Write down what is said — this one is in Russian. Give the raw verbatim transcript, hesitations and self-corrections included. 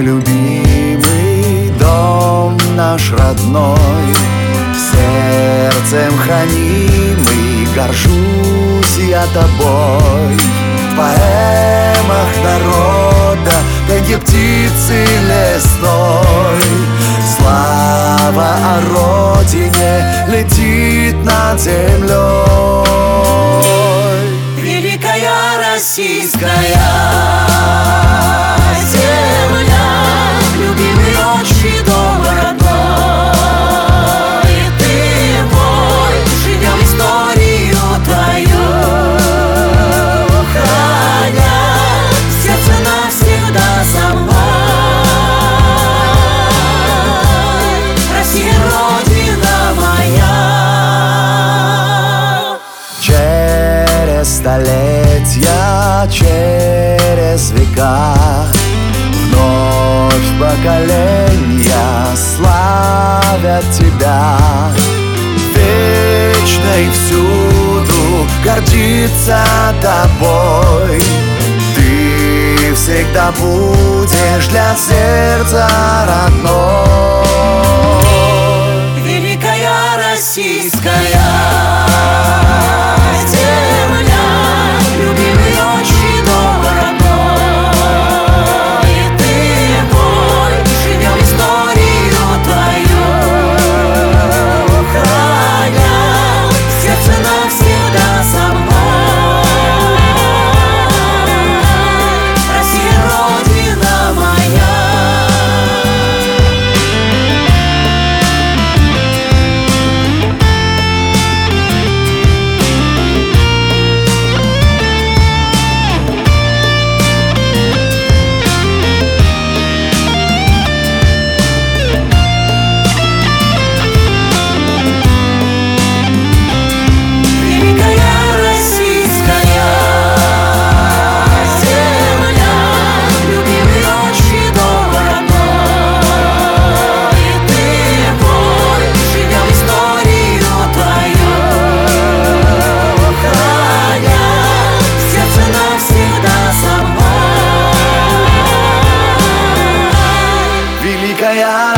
Мой любимый дом, наш родной, сердцем хранимый, горжусь я тобой. В поэмах народа пенье птицы лесной, слава о родине летит над землей. Великая российская земля, любимый отчий дом родной, и ты мой, живем историю твою, храня в сердце навсегда со мной. Россия, родина моя. Через столетия, через века вновь поколения славят тебя. Вечно и всюду гордится тобой. Ты всегда будешь для сердца родной. Великая российская Великая